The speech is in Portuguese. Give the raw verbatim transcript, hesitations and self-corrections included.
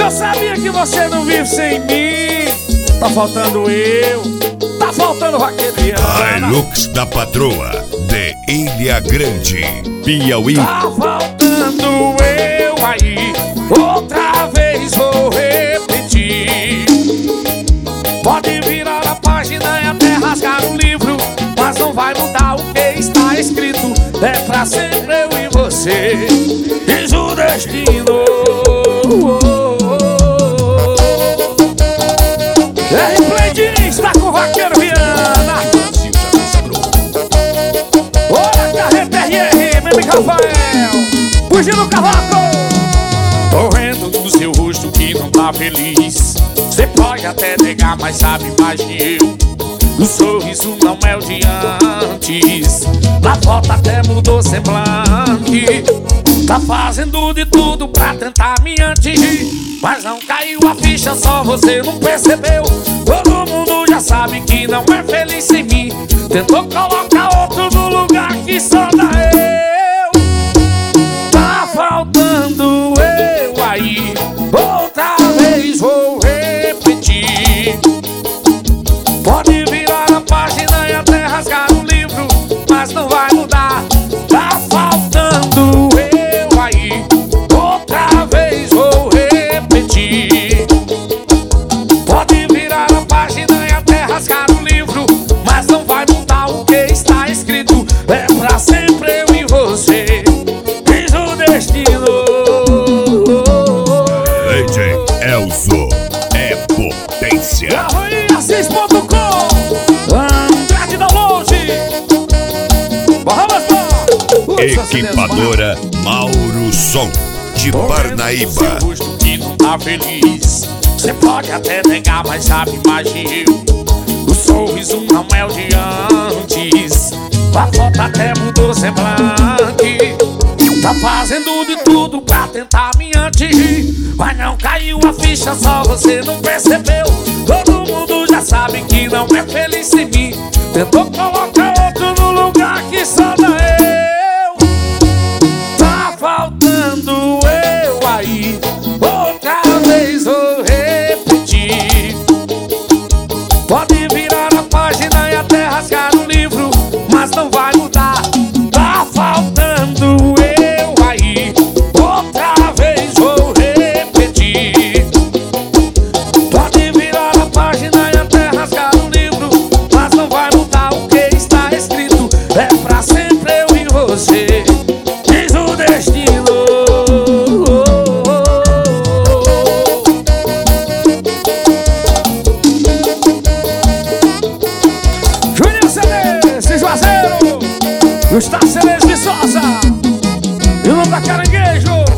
Eu sabia que você não vive sem mim. Tá faltando eu, tá faltando Vaqueriana. Hilux da Patroa, de Ilha Grande, Piauí. Tá faltando eu aí, outra vez vou repetir. Pode virar a página e até rasgar o livro, mas não vai mudar o que está escrito. É pra sempre eu e você, diz o destino. R-Play diz, tá com o Vaqueiro Viana. Olha a carreta R R, meu amigo Rafael, fugindo o cavaco. Tô vendo no seu rosto que não tá feliz. Cê pode até negar, mas sabe mais que eu. O sorriso não é o de antes. Na foto até mudou semblante. Tá fazendo de tudo pra tentar me atingir, mas não caiu a ficha, só você não percebeu. Todo mundo já sabe que não é feliz sem mim. Tentou colocar outro no lugar que só dá eu. Tá faltando eu aí, outra vez vou repetir. Pode virar a página e até rasgar o livro, mas não vai mudar. Tá faltando eu aí, outra vez vou repetir. Pode virar a página e até rasgar o livro, mas não vai mudar o que está escrito. É pra sempre eu e você, diz o destino. D J Elzo é potência. Aí, assis ponto com, Andrade Download. Equipadora Mauro Som, de Parnaíba. Seu rosto que não tá feliz. Cê pode até negar, mas sabe mais que eu. O sorriso não é o de antes. A foto até mudou semblante. Tá fazendo de tudo pra tentar me atingir, mas não caiu a ficha, só você não percebeu. Todo mundo já sabe que não é feliz sem mim. Tentou colocar outro no lugar que só dá eu. Tá faltando eu aí, outra vez vou repetir. Pode virar a página e até rasgar o livro, mas não vai mudar. Tá faltando eu aí, outra vez vou repetir. Pode virar a página e até rasgar o livro, mas não vai mudar o que está escrito. É pra sempre eu e você, diz o destino. Juninho C D, se Juazeiro, Gustavo Cerejo Viçosa e o nome da Caranguejo.